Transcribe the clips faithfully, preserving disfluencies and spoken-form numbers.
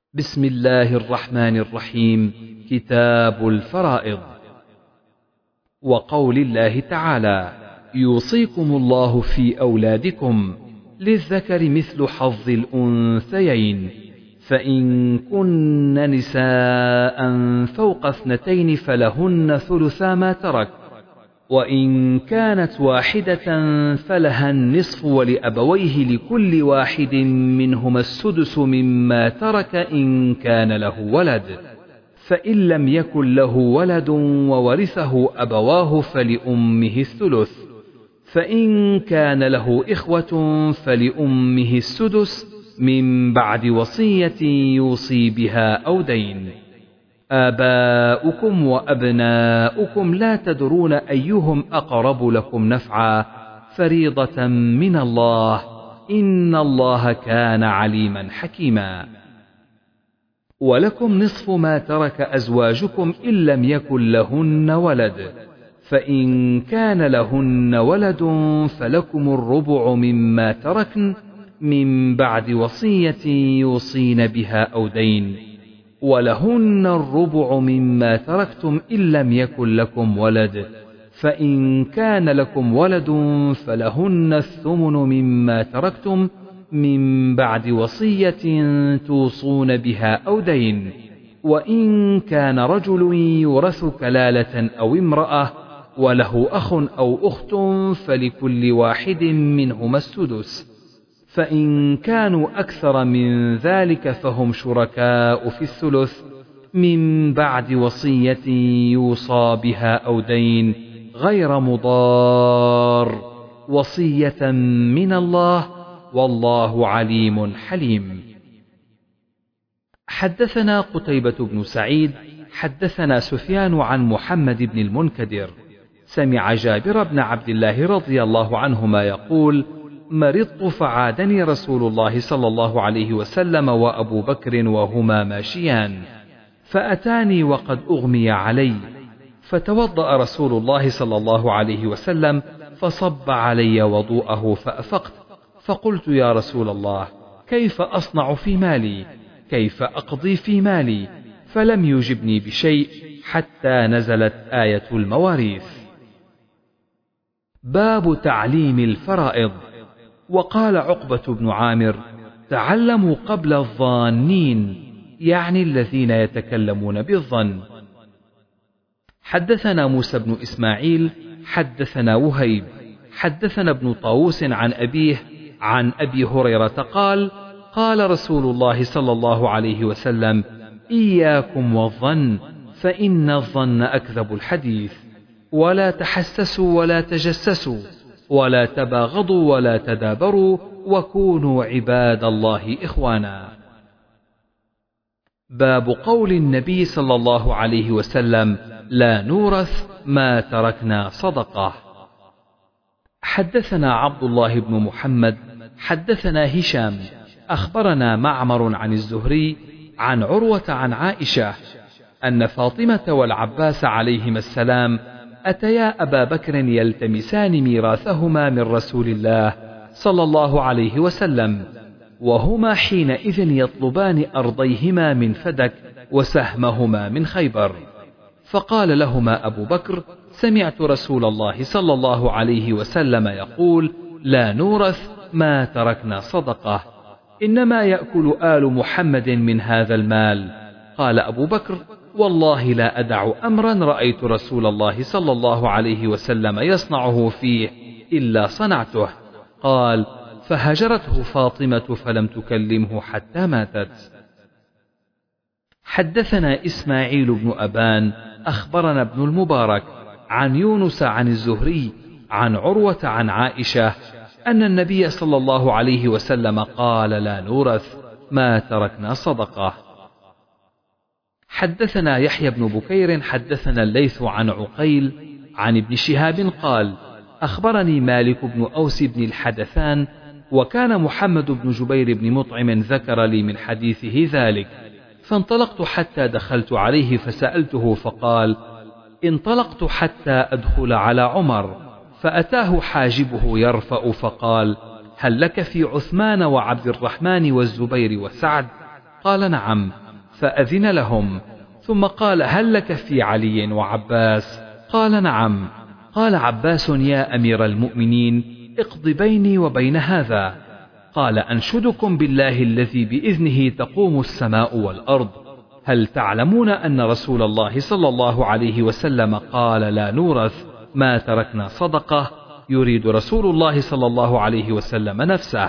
بسم الله الرحمن الرحيم. كتاب الفرائض. وقول الله تعالى: يوصيكم الله في أولادكم للذكر مثل حظ الأنثيين، فإن كن نساء فوق اثنتين فلهن ثلثا ما ترك، وإن كانت واحدة فلها النصف ولأبويه لكل واحد منهما السدس مما ترك إن كان له ولد، فإن لم يكن له ولد وورثه أبواه فلأمه الثلث، فإن كان له إخوة فلأمه السدس من بعد وصية يوصي بها أو دين. آباؤكم وأبناؤكم لا تدرون أيهم أقرب لكم نفعا، فريضة من الله، إن الله كان عليما حكيما. ولكم نصف ما ترك أزواجكم إن لم يكن لهن ولد، فإن كان لهن ولد فلكم الربع مما تركن من بعد وصية يوصين بها أو دين، ولهن الربع مما تركتم إن لم يكن لكم ولد، فإن كان لكم ولد فلهن الثمن مما تركتم من بعد وصية توصون بها أو دين، وإن كان رجل يورث كلالة أو امرأة وله أخ أو أخت فلكل واحد منهما السدس، فإن كانوا أكثر من ذلك فهم شركاء في الثلث من بعد وصية يوصى بها أو دين غير مضار، وصية من الله، والله عليم حليم. حدثنا قتيبة بن سعيد حدثنا سفيان عن محمد بن المنكدر سمع جابر بن عبد الله رضي الله عنهما يقول: مرضت فعادني رسول الله صلى الله عليه وسلم وأبو بكر وهما ماشيان، فأتاني وقد أغمي علي، فتوضأ رسول الله صلى الله عليه وسلم فصب علي وضوءه فأفقت، فقلت: يا رسول الله، كيف أصنع في مالي؟ كيف أقضي في مالي؟ فلم يجبني بشيء حتى نزلت آية المواريث. باب تعليم الفرائض. وقال عقبة بن عامر: تعلموا قبل الظانين، يعني الذين يتكلمون بالظن. حدثنا موسى بن إسماعيل حدثنا وهيب حدثنا ابن طاووس عن أبيه عن أبي هريرة قال: قال رسول الله صلى الله عليه وسلم: إياكم والظن، فإن الظن أكذب الحديث، ولا تحسسوا ولا تجسسوا، ولا تباغضوا ولا تدابروا، وكونوا عباد الله إخوانا. باب قول النبي صلى الله عليه وسلم: لا نورث ما تركنا صدقة. حدثنا عبد الله بن محمد حدثنا هشام أخبرنا معمر عن الزهري عن عروة عن عائشة أن فاطمة والعباس عليهما السلام أتيا أبا بكر يلتمسان ميراثهما من رسول الله صلى الله عليه وسلم، وهما حينئذ يطلبان أرضيهما من فدك وسهمهما من خيبر، فقال لهما أبو بكر: سمعت رسول الله صلى الله عليه وسلم يقول: لا نورث ما تركنا صدقة، إنما يأكل آل محمد من هذا المال. قال أبو بكر: والله لا أدع أمرا رأيت رسول الله صلى الله عليه وسلم يصنعه فيه إلا صنعته. قال: فهجرته فاطمة فلم تكلمه حتى ماتت. حدثنا إسماعيل بن أبان أخبرنا ابن المبارك عن يونس عن الزهري عن عروة عن عائشة أن النبي صلى الله عليه وسلم قال: لا نورث ما تركنا صدقة. حدثنا يحيى بن بكير حدثنا الليث عن عقيل عن ابن شهاب قال: أخبرني مالك بن أوس بن الحدثان، وكان محمد بن جبير بن مطعم ذكر لي من حديثه ذلك، فانطلقت حتى دخلت عليه فسألته، فقال: انطلقت حتى أدخل على عمر، فأتاه حاجبه يرفأ فقال: هل لك في عثمان وعبد الرحمن والزبير وسعد؟ قال نعم، فأذن لهم، ثم قال هل لك في علي وعباس؟ قال نعم. قال عباس يا أمير المؤمنين اقض بيني وبين هذا. قال أنشدكم بالله الذي بإذنه تقوم السماء والأرض، هل تعلمون أن رسول الله صلى الله عليه وسلم قال لا نورث ما تركنا صدقة، يريد رسول الله صلى الله عليه وسلم نفسه.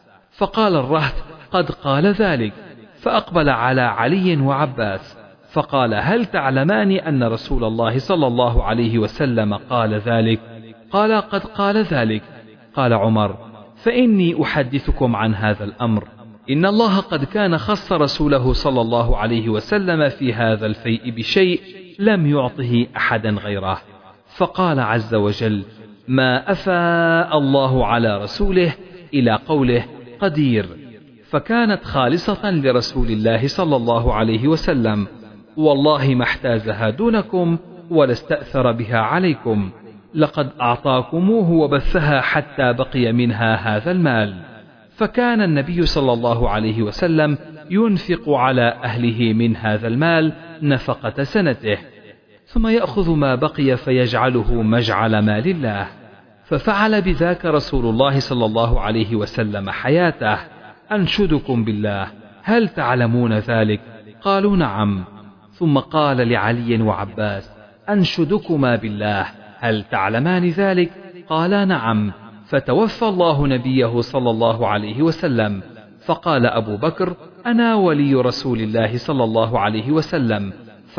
فقال الرهط قد قال ذلك، فأقبل على علي وعباس فقال هل تعلمان أن رسول الله صلى الله عليه وسلم قال ذلك؟ قال قد قال ذلك. قال عمر فإني أحدثكم عن هذا الأمر، إن الله قد كان خص رسوله صلى الله عليه وسلم في هذا الفيء بشيء لم يعطه أحدا غيره. فقال عز وجل ما أفاء الله على رسوله إلى قوله قدير، فكانت خالصة لرسول الله صلى الله عليه وسلم، والله ما احتازها دونكم ولا استأثر بها عليكم، لقد أعطاكموه وبثها حتى بقي منها هذا المال. فكان النبي صلى الله عليه وسلم ينفق على أهله من هذا المال نفقة سنته، ثم يأخذ ما بقي فيجعله مجعل مال الله. ففعل بذاك رسول الله صلى الله عليه وسلم حياته. أنشدكم بالله هل تعلمون ذلك؟ قالوا نعم. ثم قال لعلي وعباس أنشدكما بالله هل تعلمان ذلك؟ قالا نعم. فتوفى الله نبيه صلى الله عليه وسلم، فقال أبو بكر أنا ولي رسول الله صلى الله عليه وسلم،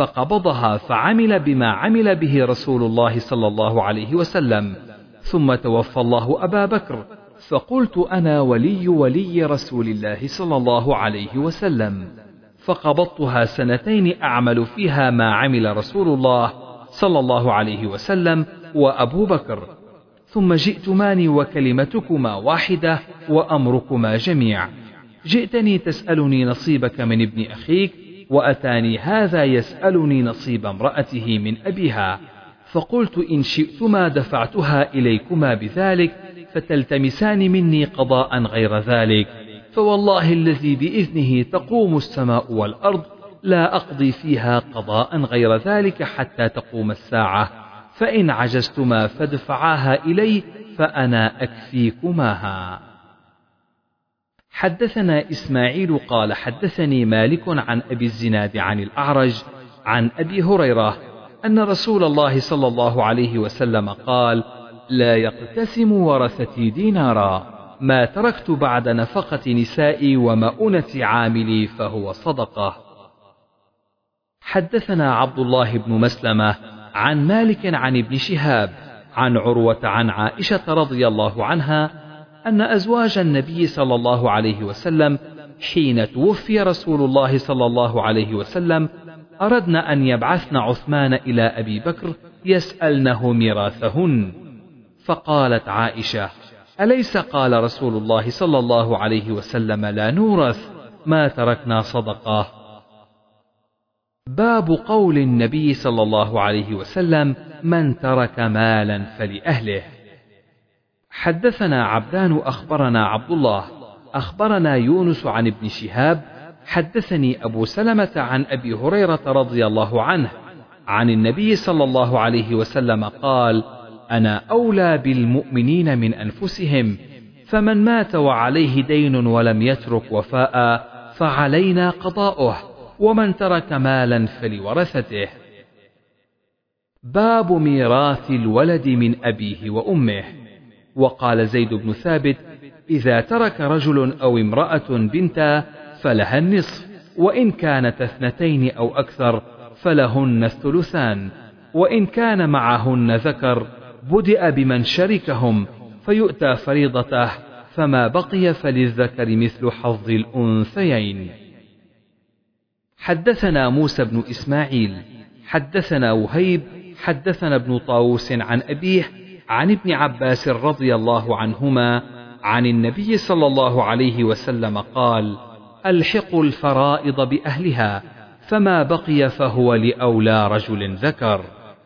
فقبضها فعمل بما عمل به رسول الله صلى الله عليه وسلم. ثم توفى الله أبا بكر، فقلت أنا ولي ولي رسول الله صلى الله عليه وسلم، فقبضتها سنتين أعمل فيها ما عمل رسول الله صلى الله عليه وسلم وأبو بكر، ثم جئتماني وكلمتكما واحدة وأمركما جميع. جئتني تسألني نصيبك من ابن أخيك، وأتاني هذا يسألني نصيب امرأته من أبيها، فقلت إن شئتما دفعتها إليكما بذلك فتلتمسان مني قضاء غير ذلك، فوالله الذي بإذنه تقوم السماء والأرض لا أقضي فيها قضاء غير ذلك حتى تقوم الساعة، فإن عجزتما فادفعاها إلي فأنا أكفيكماها. حدثنا إسماعيل قال حدثني مالك عن أبي الزناد عن الأعرج عن أبي هريرة أن رسول الله صلى الله عليه وسلم قال لا يقتسم ورثتي دينارا، ما تركت بعد نفقة نسائي ومؤونة عاملي فهو صدقة. حدثنا عبد الله بن مسلمة عن مالك عن ابن شهاب عن عروة عن عائشة رضي الله عنها أن أزواج النبي صلى الله عليه وسلم حين توفي رسول الله صلى الله عليه وسلم أردن أن يبعثن عثمان إلى أبي بكر يسألنه ميراثهن، فقالت عائشة أليس قال رسول الله صلى الله عليه وسلم لا نورث ما تركنا صدقة؟ باب قول النبي صلى الله عليه وسلم من ترك مالا فلأهله. حدثنا عبدان أخبرنا عبد الله أخبرنا يونس عن ابن شهاب حدثني أبو سلمة عن أبي هريرة رضي الله عنه عن النبي صلى الله عليه وسلم قال أنا أولى بالمؤمنين من أنفسهم، فمن مات وعليه دين ولم يترك وفاء فعلينا قضاؤه، ومن ترك مالا فلورثته. باب ميراث الولد من أبيه وأمه. وقال زيد بن ثابت إذا ترك رجل أو امرأة بنتا فلها النصف، وإن كانت اثنتين أو أكثر فلهن الثلثان، وإن كان معهن ذكر بدأ بمن شركهم فيؤتى فريضته، فما بقي فللذكر مثل حظ الأنثيين. حدثنا موسى بن إسماعيل حدثنا وهيب حدثنا ابن طاووس عن أبيه عن ابن عباس رضي الله عنهما عن النبي صلى الله عليه وسلم قال ألحقوا الفرائض بأهلها، فما بقي فهو لأولى رجل ذكر.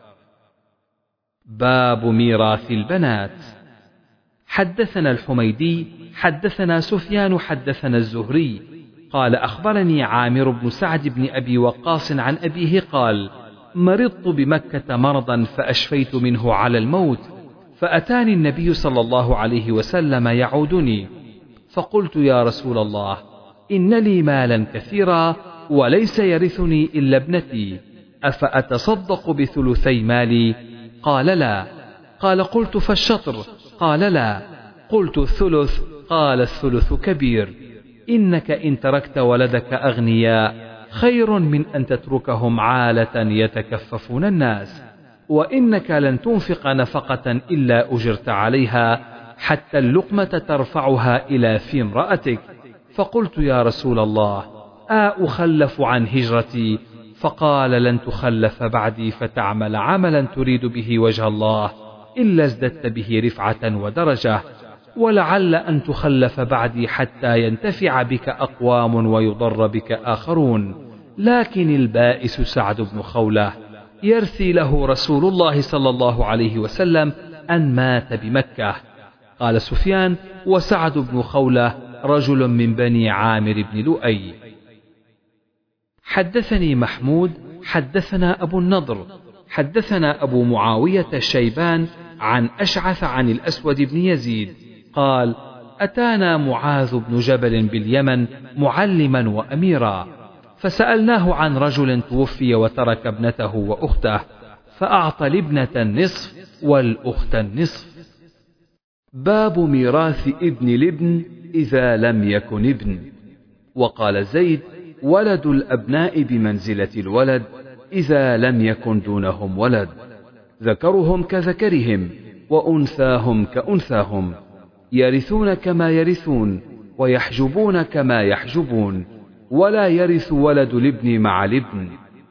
باب ميراث البنات. حدثنا الحميدي حدثنا سفيان حدثنا الزهري قال أخبرني عامر بن سعد بن أبي وقاص عن أبيه قال مرضت بمكة مرضا فأشفيت منه على الموت، فأتاني النبي صلى الله عليه وسلم يعودني، فقلت يا رسول الله إن لي مالا كثيرا وليس يرثني إلا ابنتي، أفأتصدق بثلثي مالي؟ قال لا. قال قلت فالشطر؟ قال لا. قلت الثلث؟ قال الثلث كبير. إنك إن تركت ولدك أغنياء خير من أن تتركهم عالة يتكففون الناس، وإنك لن تنفق نفقة إلا أجرت عليها حتى اللقمة ترفعها إلى في امرأتك. فقلت يا رسول الله أأخلف عن هجرتي؟ فقال لن تخلف بعدي فتعمل عملا تريد به وجه الله إلا ازددت به رفعة ودرجة، ولعل أن تخلف بعدي حتى ينتفع بك أقوام ويضر بك آخرون، لكن البائس سعد بن خولة يرثي له رسول الله صلى الله عليه وسلم أن مات بمكة. قال سفيان: وسعد بن خولة رجل من بني عامر بن لؤي. حدثني محمود حدثنا أبو النضر حدثنا أبو معاوية الشيبان عن أشعث عن الأسود بن يزيد قال: أتانا معاذ بن جبل باليمن معلما وأميرا، فسألناه عن رجل توفي وترك ابنته وأخته، فأعطى الابنة النصف والأخت النصف. باب ميراث ابن الابن إذا لم يكن ابن. وقال زيد: ولد الأبناء بمنزلة الولد إذا لم يكن دونهم ولد، ذكرهم كذكرهم وأنثاهم كأنثاهم، يرثون كما يرثون ويحجبون كما يحجبون، ولا يرث ولد الابن مع الابن.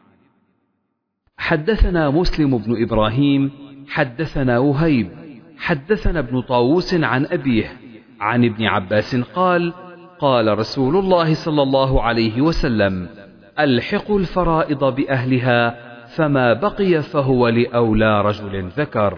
حدثنا مسلم بن إبراهيم حدثنا وهيب حدثنا ابن طاووس عن أبيه عن ابن عباس قال: قال رسول الله صلى الله عليه وسلم: ألحقوا الفرائض بأهلها، فما بقي فهو لأولى رجل ذكر.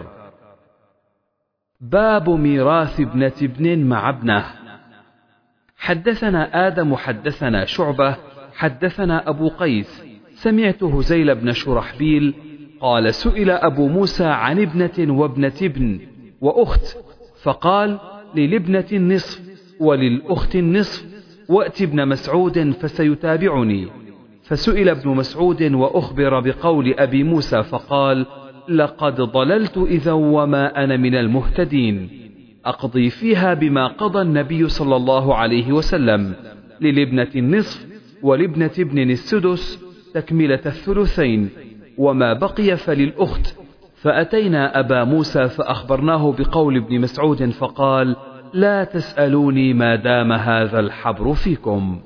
باب ميراث ابنة ابن مع ابنه. حدثنا آدم حدثنا شعبة حدثنا أبو قيس سمعت هزيل بن شرحبيل قال: سئل أبو موسى عن ابنة وابنة ابن وأخت، فقال: للابنة النصف وللأخت النصف، وأت ابن مسعود فسيتابعني. فسئل ابن مسعود وأخبر بقول أبي موسى فقال: لقد ضللت إذا وما أنا من المهتدين، أقضي فيها بما قضى النبي صلى الله عليه وسلم: للابنة النصف ولابنة ابن السدس تكملة الثلثين، وما بقي فللأخت. فأتينا أبا موسى فأخبرناه بقول ابن مسعود فقال: لا تسألوني ما دام هذا الحبر فيكم.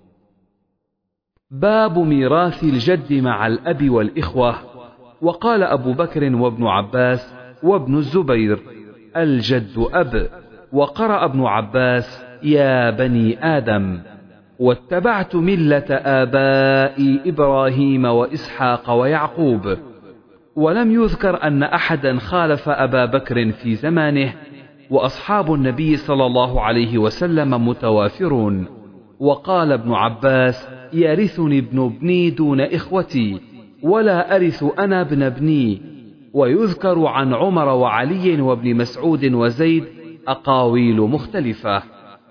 باب ميراث الجد مع الأب والإخوة. وقال أبو بكر وابن عباس وابن الزبير: الجد أب. وقرأ ابن عباس: يا بني آدم. واتبعت ملة آبائي إبراهيم وإسحاق ويعقوب. ولم يذكر أن أحدا خالف أبا بكر في زمانه، وأصحاب النبي صلى الله عليه وسلم متوافرون. وقال ابن عباس: يرثني ابن ابني دون إخوتي، ولا أرث أنا ابن ابني. ويذكر عن عمر وعلي وابن مسعود وزيد أقاويل مختلفة.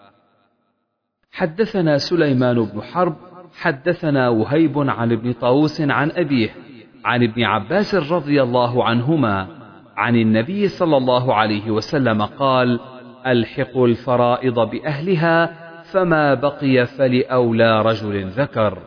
حدثنا سليمان بن حرب حدثنا وهيب عن ابن طاووس عن أبيه عن ابن عباس رضي الله عنهما عن النبي صلى الله عليه وسلم قال: ألحقوا الفرائض بأهلها، فما بقي فلأولى رجل ذكر.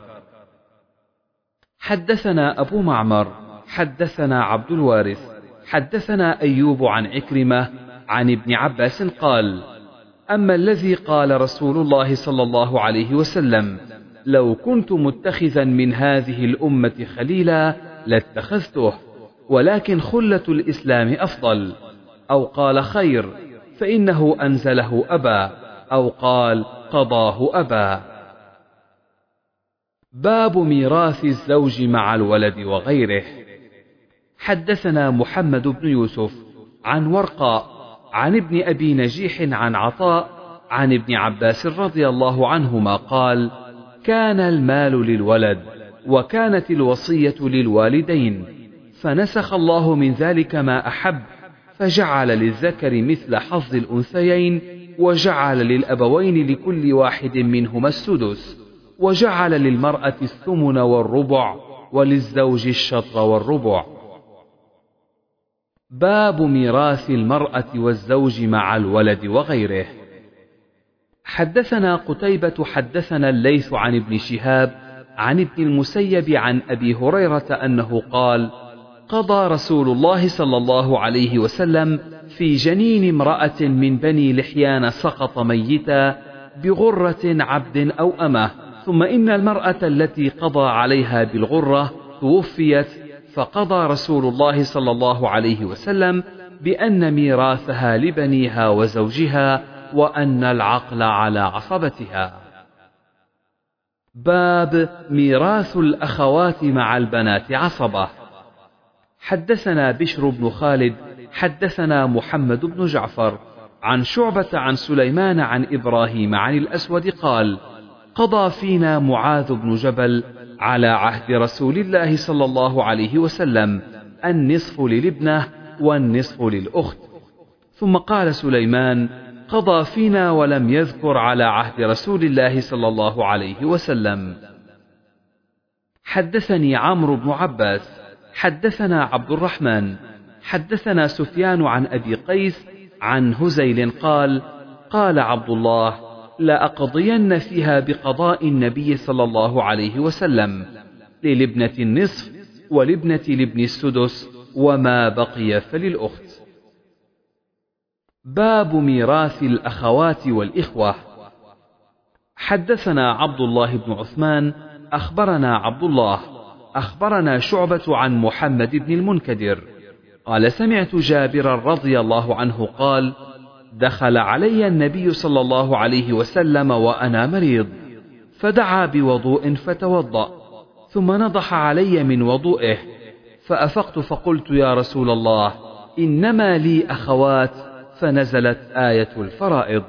حدثنا أبو معمر حدثنا عبد الوارث حدثنا أيوب عن عكرمة عن ابن عباس قال: أما الذي قال رسول الله صلى الله عليه وسلم: لو كنت متخذا من هذه الأمة خليلا لاتخذته، ولكن خلة الإسلام أفضل، أو قال خير، فإنه أنزله أبا، أو قال قضاه أبا. باب ميراث الزوج مع الولد وغيره. حدثنا محمد بن يوسف عن ورقاء عن ابن أبي نجيح عن عطاء عن ابن عباس رضي الله عنهما قال: كان المال للولد وكانت الوصية للوالدين، فنسخ الله من ذلك ما أحب، فجعل للذكر مثل حظ الأنثيين، وجعل للأبوين لكل واحد منهما السدس، وجعل للمرأة الثمن والربع، وللزوج الشطر والربع. باب ميراث المرأة والزوج مع الولد وغيره. حدثنا قتيبة حدثنا الليث عن ابن شهاب عن ابن المسيب عن أبي هريرة أنه قال: قضى رسول الله صلى الله عليه وسلم في جنين امرأة من بني لحيان سقط ميتا بغرة عبد أو أمة، ثم إن المرأة التي قضى عليها بالغرة توفيت، فقضى رسول الله صلى الله عليه وسلم بأن ميراثها لبنيها وزوجها، وأن العقل على عصبتها. باب ميراث الأخوات مع البنات عصبة. حدثنا بشر بن خالد حدثنا محمد بن جعفر عن شعبة عن سليمان عن إبراهيم عن الأسود قال: قضى فينا معاذ بن جبل على عهد رسول الله صلى الله عليه وسلم النصف للابنة والنصف للأخت. ثم قال سليمان: قضى فينا ولم يذكر على عهد رسول الله صلى الله عليه وسلم. حدثني عمرو بن عباس حدثنا عبد الرحمن حدثنا سفيان عن أبي قيس عن هزيل قال: قال عبد الله: لأقضين فيها بقضاء النبي صلى الله عليه وسلم، للابنة النصف ولابنة لابن السدس، وما بقي فللأخت. باب ميراث الأخوات والإخوة. حدثنا عبد الله بن عثمان أخبرنا عبد الله أخبرنا شعبة عن محمد بن المنكدر قال: سمعت جابرا رضي الله عنه قال: دخل علي النبي صلى الله عليه وسلم وأنا مريض، فدعا بوضوء فتوضأ، ثم نضح علي من وضوئه، فأفقت فقلت: يا رسول الله، إنما لي أخوات، فنزلت آية الفرائض.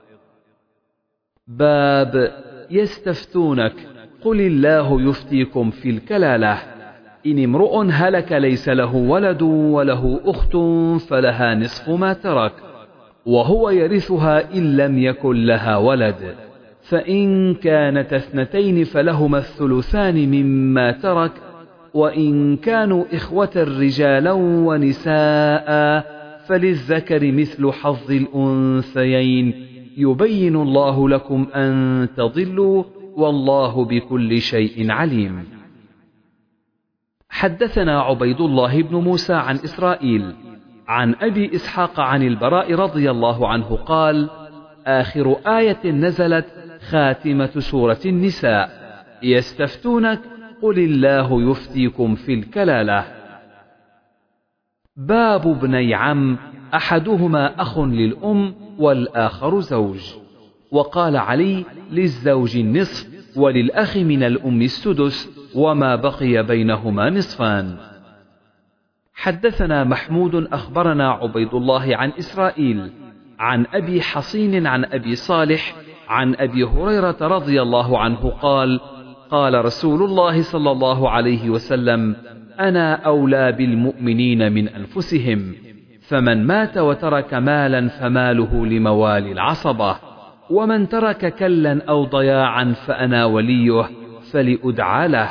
باب يستفتونك قل الله يفتيكم في الكلالة، إن امرؤ هلك ليس له ولد وله أخت فلها نصف ما ترك، وهو يرثها إن لم يكن لها ولد، فإن كانت اثنتين فلهما الثلثان مما ترك، وإن كانوا إخوة رجالا ونساء فللذكر مثل حظ الأنثيين، يبين الله لكم أن تضلوا، والله بكل شيء عليم. حدثنا عبيد الله بن موسى عن إسرائيل عن أبي إسحاق عن البراء رضي الله عنه قال: آخر آية نزلت خاتمة سورة النساء: يستفتونك قل الله يفتيكم في الكلالة. باب ابني عم، أحدهما أخ للأم والآخر زوج. وقال علي: للزوج النصف، وللأخ من الأم السدس، وما بقي بينهما نصفان. حدثنا محمود أخبرنا عبيد الله عن إسرائيل عن أبي حصين عن أبي صالح عن أبي هريرة رضي الله عنه قال: قال رسول الله صلى الله عليه وسلم: أنا أولى بالمؤمنين من أنفسهم، فمن مات وترك مالا فماله لموالي العصبة، ومن ترك كلا أو ضياعا فأنا وليه فلأدعى له.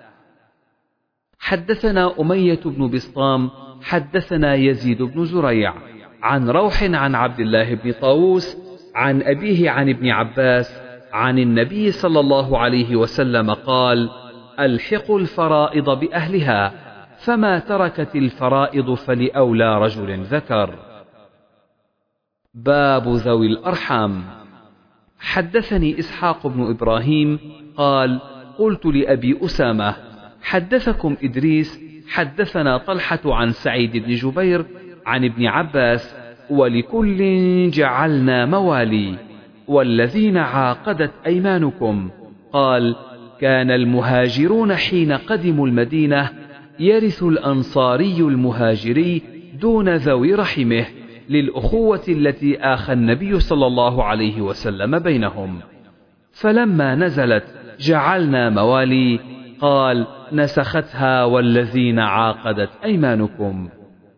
حدثنا أمية بن بسطام حدثنا يزيد بن زريع عن روح عن عبد الله بن طاووس عن أبيه عن ابن عباس عن النبي صلى الله عليه وسلم قال: ألحقوا الفرائض بأهلها، فما تركت الفرائض فلأولى رجل ذكر. باب ذوي الأرحام. حدثني إسحاق بن إبراهيم قال: قلت لأبي أسامة: حدثكم إدريس حدثنا طلحة عن سعيد بن جبير عن ابن عباس: ولكل جعلنا موالي، والذين عاقدت أيمانكم. قال: كان المهاجرون حين قدموا المدينة يرث الأنصاري المهاجري دون ذوي رحمه، للأخوة التي آخى النبي صلى الله عليه وسلم بينهم. فلما نزلت جعلنا موالي؟ قال: نسختها والذين عاقدت أيمانكم.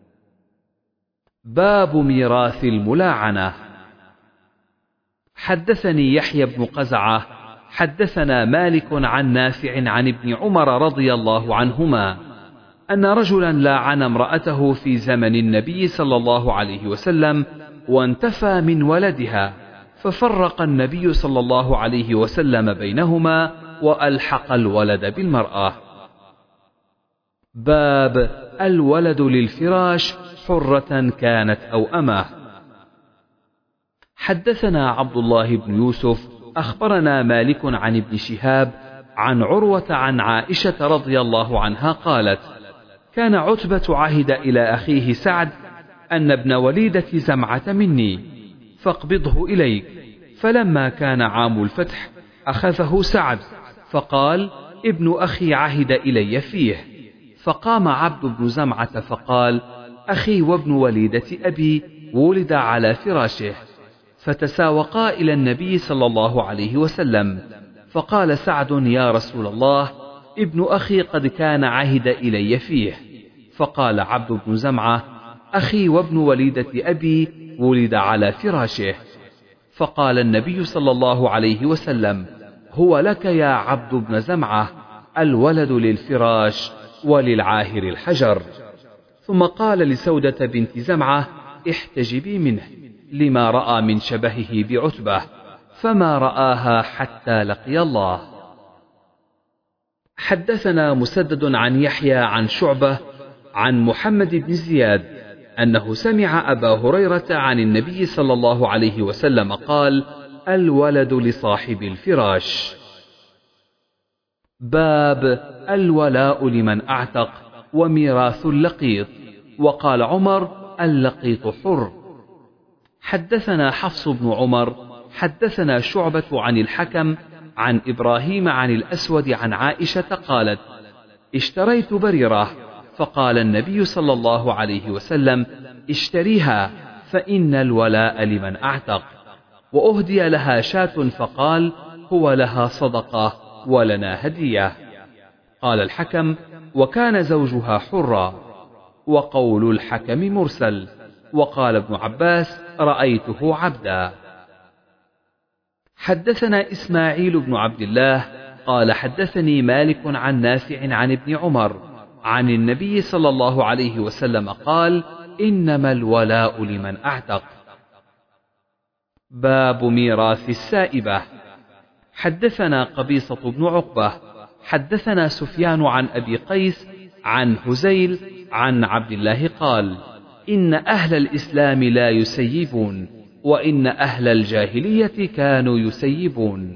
باب ميراث الملاعنة. حدثني يحيى بن قزعة حدثنا مالك عن نافع عن ابن عمر رضي الله عنهما أن رجلا لاعن امرأته في زمن النبي صلى الله عليه وسلم وانتفى من ولدها، ففرق النبي صلى الله عليه وسلم بينهما وألحق الولد بالمرأة. باب الولد للفراش حرة كانت أو أمه. حدثنا عبد الله بن يوسف أخبرنا مالك عن ابن شهاب عن عروة عن عائشة رضي الله عنها قالت: كان عتبة عهد إلى أخيه سعد أن ابن وليدة زمعة مني فاقبضه إليك، فلما كان عام الفتح أخذه سعد فقال: ابن أخي عهد إلي فيه. فقام عبد بن زمعة فقال: أخي وابن وليدة أبي ولد على فراشه. فتساوقا إلى النبي صلى الله عليه وسلم، فقال سعد: يا رسول الله، ابن أخي قد كان عهد إلي فيه. فقال عبد بن زمعة: أخي وابن وليدة أبي ولد على فراشه. فقال النبي صلى الله عليه وسلم: هو لك يا عبد بن زمعة، الولد للفراش وللعاهر الحجر. ثم قال لسودة بنت زمعة: احتجبي منه، لما رأى من شبهه بعتبة، فما رآها حتى لقي الله. حدثنا مسدد عن يحيى عن شعبة عن محمد بن زياد أنه سمع أبا هريرة عن النبي صلى الله عليه وسلم قال: الولد لصاحب الفراش. باب الولاء لمن أعتق وميراث اللقيط. وقال عمر: اللقيط حر. حدثنا حفص بن عمر حدثنا شعبة عن الحكم عن إبراهيم عن الأسود عن عائشة قالت: اشتريت بريرة، فقال النبي صلى الله عليه وسلم: اشتريها فإن الولاء لمن أعتق. وأهدي لها شاة، فقال: هو لها صدقة ولنا هدية. قال الحكم: وكان زوجها حرا. وقول الحكم مرسل. وقال ابن عباس: رأيته عبدا. حدثنا إسماعيل بن عبد الله قال حدثني مالك عن نافع عن ابن عمر عن النبي صلى الله عليه وسلم قال: إنما الولاء لمن أعتق. باب ميراث السائبة. حدثنا قبيصة بن عقبة حدثنا سفيان عن أبي قيس عن هزيل عن عبد الله قال: إن أهل الإسلام لا يسيبون، وإن أهل الجاهلية كانوا يسيبون.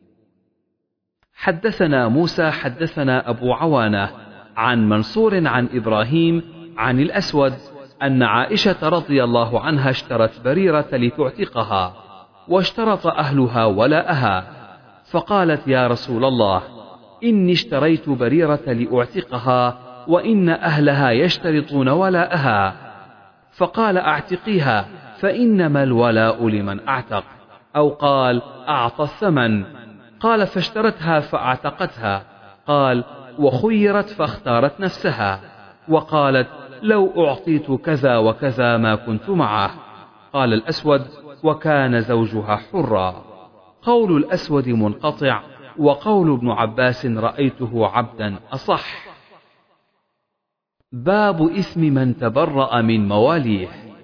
حدثنا موسى حدثنا أبو عوانة عن منصور عن إبراهيم عن الأسود أن عائشة رضي الله عنها اشترت بريرة لتعتقها، واشترط أهلها ولاءها، فقالت: يا رسول الله، إني اشتريت بريرة لأعتقها، وإن أهلها يشترطون ولاءها. فقال: أعتقيها فإنما الولاء لمن أعتق، أو قال: أعطى الثمن. قال: فاشترتها فأعتقتها. قال: وخيرت فاختارت نفسها، وقالت: لو أعطيت كذا وكذا ما كنت معه. قال الأسود: وكان زوجها حرا. قول الأسود منقطع، وقول ابن عباس رأيته عبدا أصح. باب إثم من تبرأ من مواليه.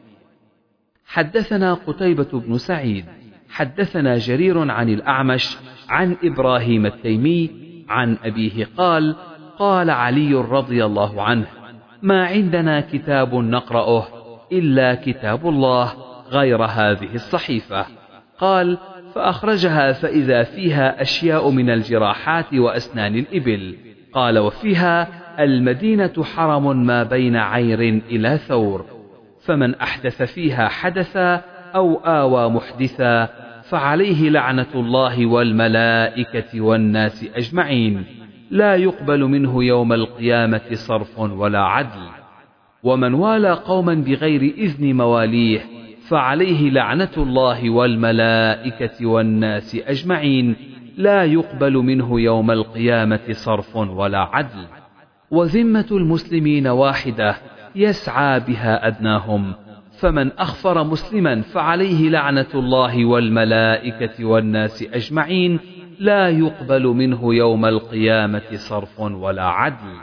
حدثنا قتيبة بن سعيد حدثنا جرير عن الأعمش عن إبراهيم التيمي عن أبيه قال: قال علي رضي الله عنه: ما عندنا كتاب نقرأه إلا كتاب الله غير هذه الصحيفة. قال: فأخرجها فإذا فيها أشياء من الجراحات وأسنان الإبل. قال: وفيها: المدينة حرم ما بين عير إلى ثور، فمن أحدث فيها حدثا أو آوى محدثا فعليه لعنة الله والملائكة والناس أجمعين، لا يقبل منه يوم القيامة صرف ولا عدل. ومن والى قوما بغير إذن مواليه فعليه لعنة الله والملائكة والناس أجمعين، لا يقبل منه يوم القيامة صرف ولا عدل. وذمة المسلمين واحدة يسعى بها أدناهم، فمن أخفر مسلما فعليه لعنة الله والملائكة والناس أجمعين، لا يقبل منه يوم القيامة صرف ولا عدل.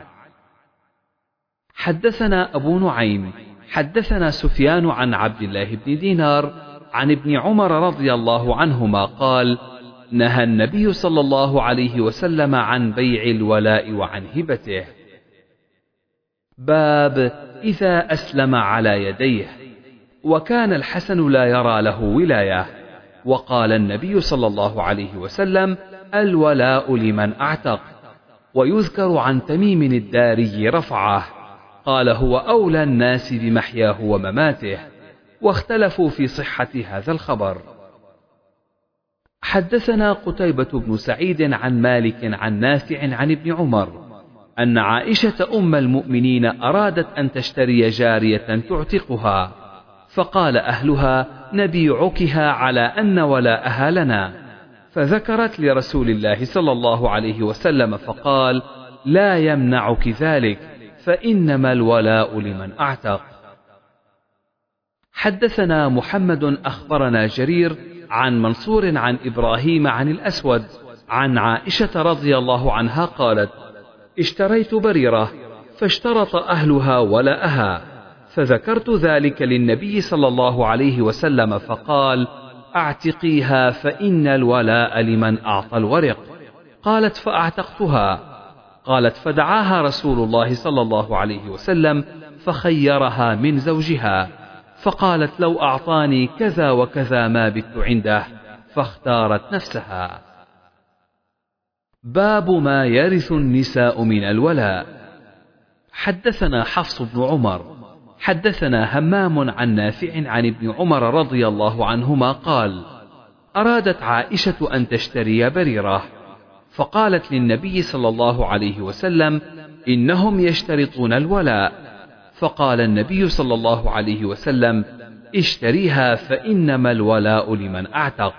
حدثنا أبو نعيم حدثنا سفيان عن عبد الله بن دينار عن ابن عمر رضي الله عنهما قال: نهى النبي صلى الله عليه وسلم عن بيع الولاء وعن هبته. باب إذا أسلم على يديه. وكان الحسن لا يرى له ولاية، وقال النبي صلى الله عليه وسلم: الولاء لمن أعتق. ويذكر عن تميم الداري رفعه قال: هو أولى الناس بمحياه ومماته. واختلفوا في صحة هذا الخبر. حدثنا قتيبة بن سعيد عن مالك عن نافع عن ابن عمر أن عائشة أم المؤمنين أرادت أن تشتري جارية تعتقها، فقال أهلها: نبيعكها على أن ولاءها لنا. فذكرت لرسول الله صلى الله عليه وسلم فقال: لا يمنعك ذلك، فإنما الولاء لمن أعتق. حدثنا محمد أخبرنا جرير عن منصور عن إبراهيم عن الأسود عن عائشة رضي الله عنها قالت: اشتريت بريرة فاشترط أهلها ولاءها، فذكرت ذلك للنبي صلى الله عليه وسلم فقال: اعتقيها فإن الولاء لمن أعطى الورق. قالت: فأعتقتها. قالت: فدعاها رسول الله صلى الله عليه وسلم فخيرها من زوجها، فقالت: لو أعطاني كذا وكذا ما بت عنده، فاختارت نفسها. باب ما يرث النساء من الولاء. حدثنا حفص بن عمر حدثنا همام عن نافع عن ابن عمر رضي الله عنهما قال: أرادت عائشة أن تشتري بريرة، فقالت للنبي صلى الله عليه وسلم: إنهم يشترطون الولاء. فقال النبي صلى الله عليه وسلم: اشتريها فإنما الولاء لمن أعتق.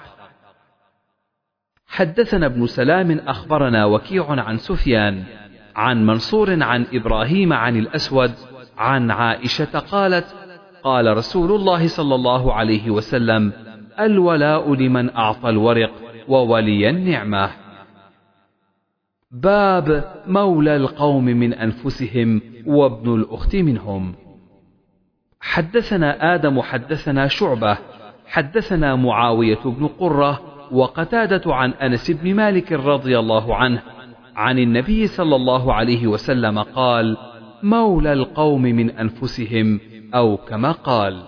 حدثنا ابن سلام أخبرنا وكيع عن سفيان عن منصور عن إبراهيم عن الأسود عن عائشة قالت: قال رسول الله صلى الله عليه وسلم: الولاء لمن أعطى الورق وولي النعمة. باب مولى القوم من أنفسهم وابن الأخت منهم. حدثنا آدم حدثنا شعبة حدثنا معاوية بن قرة وقتادة عن أنس بن مالك رضي الله عنه عن النبي صلى الله عليه وسلم قال: مولى القوم من أنفسهم، أو كما قال.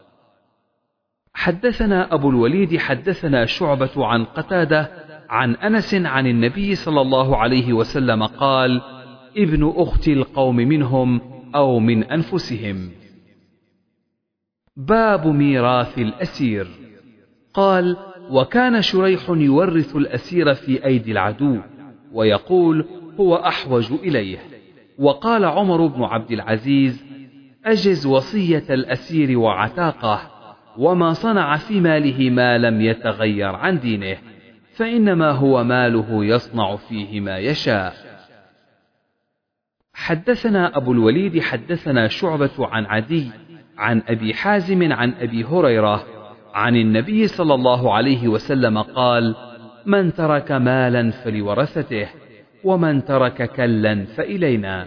حدثنا أبو الوليد حدثنا شعبة عن قتادة عن أنس عن النبي صلى الله عليه وسلم قال: ابن أخت القوم منهم أو من أنفسهم. باب ميراث الأسير. قال: وكان شريح يورث الأسير في أيدي العدو ويقول: هو أحوج إليه. وقال عمر بن عبد العزيز: أجز وصية الأسير وعتاقه، وما صنع في ماله ما لم يتغير عن دينه، فإنما هو ماله يصنع فيه ما يشاء. حدثنا أبو الوليد حدثنا شعبة عن عدي عن أبي حازم عن أبي هريرة عن النبي صلى الله عليه وسلم قال: من ترك مالا فلورثته، ومن ترك كلا فإلينا.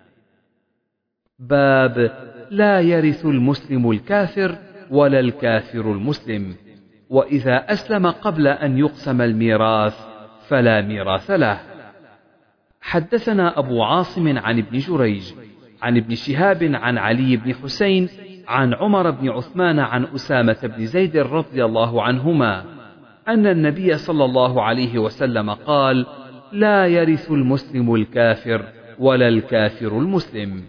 باب لا يرث المسلم الكافر ولا الكافر المسلم، وإذا أسلم قبل أن يقسم الميراث فلا ميراث له. حدثنا أبو عاصم عن ابن جريج عن ابن شهاب عن علي بن حسين عن عمر بن عثمان عن أسامة بن زيد رضي الله عنهما أن النبي صلى الله عليه وسلم قال: لا يرث المسلم الكافر ولا الكافر المسلم.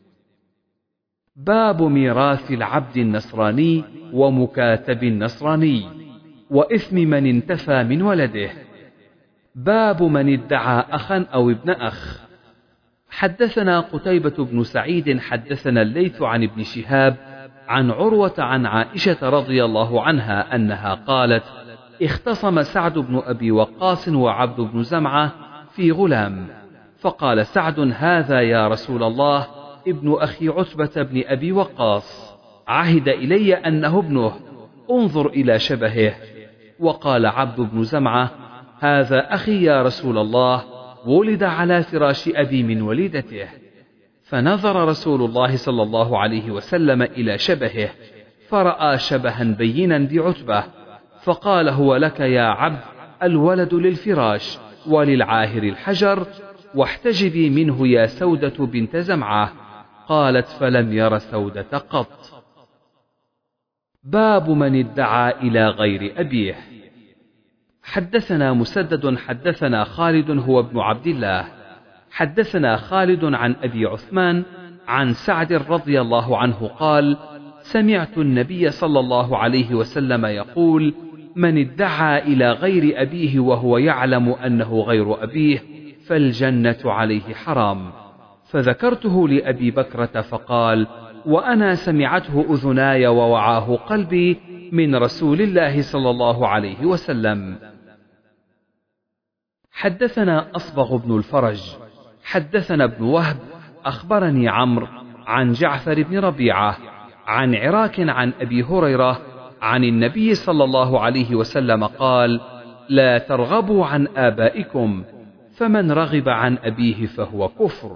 باب ميراث العبد النصراني ومكاتب النصراني وإثم من انتفى من ولده. باب من ادعى أخا أو ابن أخ. حدثنا قتيبة بن سعيد حدثنا الليث عن ابن شهاب عن عروة عن عائشة رضي الله عنها أنها قالت: اختصم سعد بن أبي وقاص وعبد بن زمعة في غلام، فقال سعد: هذا يا رسول الله ابن أخي عتبة بن أبي وقاص، عهد إلي أنه ابنه، انظر إلى شبهه. وقال عبد بن زمعة: هذا أخي يا رسول الله، ولد على فراش أبي من وليدته. فنظر رسول الله صلى الله عليه وسلم إلى شبهه، فرأى شبها بينا بعتبة، فقال: هو لك يا عبد، الولد للفراش وللعاهر الحجر، واحتجبي منه يا سودة بنت زمعة. قالت: فلم ير سودة قط. باب من ادعى إلى غير أبيه. حدثنا مسدد حدثنا خالد هو ابن عبد الله حدثنا خالد عن أبي عثمان عن سعد رضي الله عنه قال: سمعت النبي صلى الله عليه وسلم يقول: من ادعى إلى غير أبيه وهو يعلم أنه غير أبيه فالجنة عليه حرام. فذكرته لأبي بكرة فقال: وأنا سمعته أذناي ووعاه قلبي من رسول الله صلى الله عليه وسلم. حدثنا أصبغ بن الفرج حدثنا ابن وهب أخبرني عمرو عن جعفر بن ربيعة عن عراك عن أبي هريرة عن النبي صلى الله عليه وسلم قال: لا ترغبوا عن آبائكم، فمن رغب عن أبيه فهو كفر.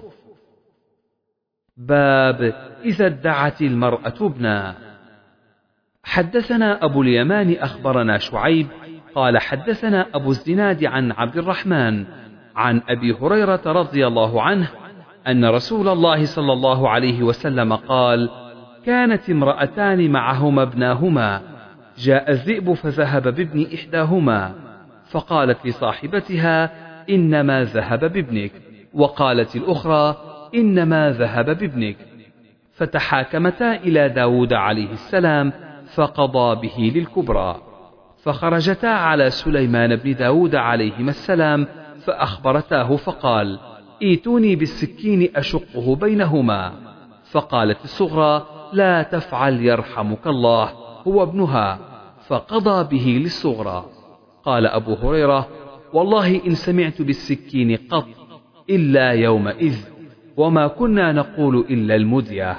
باب إذا ادعت المرأة ابنا. حدثنا أبو اليمان أخبرنا شعيب قال حدثنا أبو الزناد عن عبد الرحمن عن أبي هريرة رضي الله عنه أن رسول الله صلى الله عليه وسلم قال: كانت امرأتان معهما ابناهما، جاء الذئب فذهب بابن إحداهما، فقالت لصاحبتها: إنما ذهب بابنك، وقالت الأخرى: إنما ذهب بابنك، فتحاكمتا إلى داود عليه السلام فقضى به للكبرى، فخرجتا على سليمان بن داود عليهما السلام فأخبرتاه فقال: ائتوني بالسكين أشقه بينهما. فقالت الصغرى: لا تفعل يرحمك الله، هو ابنها، فقضى به للصغرى. قال أبو هريرة: والله إن سمعت بالسكين قط إلا يومئذ، وما كنا نقول إلا المذية.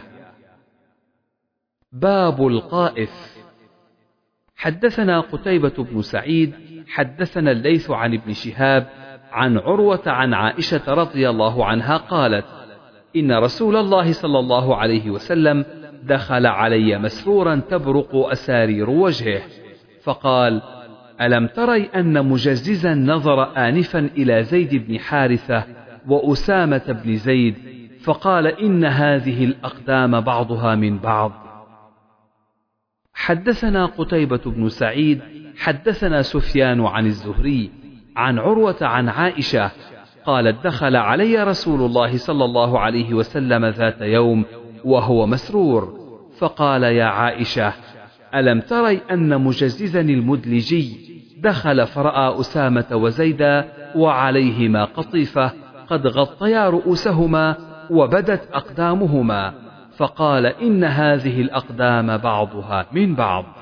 باب القائف. حدثنا قتيبة بن سعيد حدثنا الليث عن ابن شهاب عن عروة عن عائشة رضي الله عنها قالت: إن رسول الله صلى الله عليه وسلم دخل علي مسرورا تبرق أسارير وجهه، فقال: ألم تري أن مجززا نظر آنفا إلى زيد بن حارثة وأسامة بن زيد، فقال: إن هذه الأقدام بعضها من بعض. حدثنا قتيبة بن سعيد حدثنا سفيان عن الزهري عن عروة عن عائشة قالت: دخل علي رسول الله صلى الله عليه وسلم ذات يوم وهو مسرور، فقال: يا عائشة، ألم تري أن مجززا المدلجي دخل فرأى أسامة وزيدا وعليهما قطيفة قد غطيا رؤوسهما وبدت أقدامهما، فقال: إن هذه الأقدام بعضها من بعض.